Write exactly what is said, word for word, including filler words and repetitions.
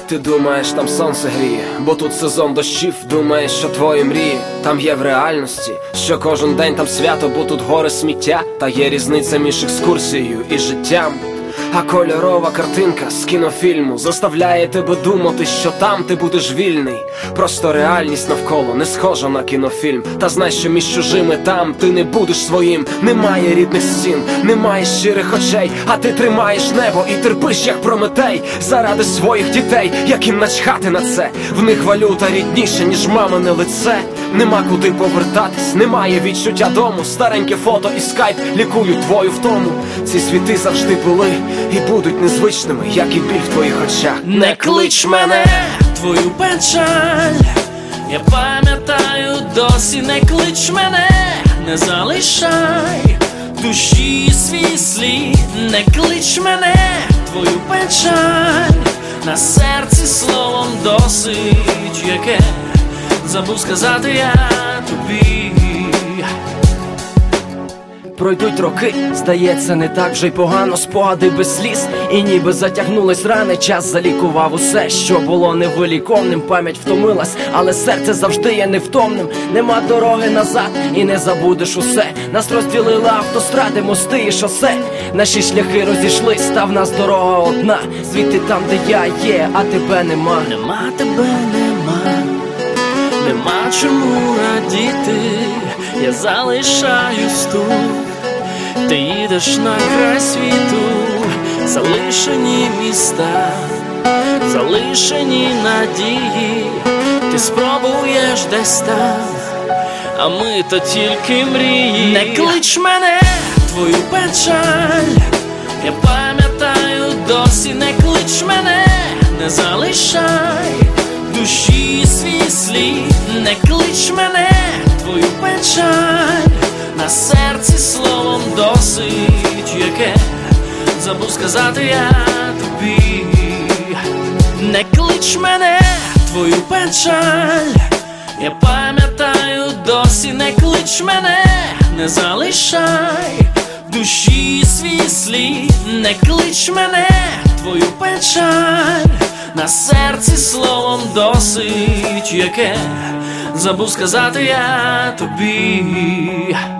Ти думаєш, там сонце гріє, бо тут сезон дощів. Думаєш, що твої мрії там є в реальності, що кожен день там свято, бо тут гори сміття. Та є різниця між екскурсією і життям. А кольорова картинка з кінофільму заставляє тебе думати, що там ти будеш вільний. Просто реальність навколо не схожа на кінофільм. Та знай, що між чужими там ти не будеш своїм. Немає рідних стін, немає щирих очей, а ти тримаєш небо і терпиш, як Прометей. Заради своїх дітей, яким начхати на це. В них валюта рідніша, ніж мамине лице. Нема куди повертатись, немає відчуття дому. Стареньке фото і скайп лікують твою втому. Ці світи завжди були і будуть незвичними, як і біль в твоїх очах. Не клич мене, твою печаль я пам'ятаю досі. Не клич мене, не залишай душі свій слід. Не клич мене, твою печаль на серці словом досить, яке забув сказати я тобі. Пройдуть роки, здається, не так вже й погано. Спогади без сліз, і ніби затягнулись рани. Час залікував усе, що було невиліковним. Пам'ять втомилась, але серце завжди є невтомним. Нема дороги назад, і не забудеш усе. Нас розділили автостради, мости і шосе. Наші шляхи розійшлись, та в нас дорога одна. Звідти там, де я є, а тебе нема. Нема тебе, нема, нема чому радіти. Я залишаюсь тут, ти їдеш на край світу. Залишені міста, залишені надії. Ти спробуєш десь там, а ми то тільки мрії. Не клич мене, твою печаль я пам'ятаю досі. Не клич мене, не залишай душі свій слід. Не клич мене, твою печаль на серці словом досить, яке забув сказати я тобі. Не клич мене, твою печаль я пам'ятаю досі. Не клич мене, не залишай душі свій слід. Не клич мене, твою печаль на серці словом досить, яке забув сказати я тобі.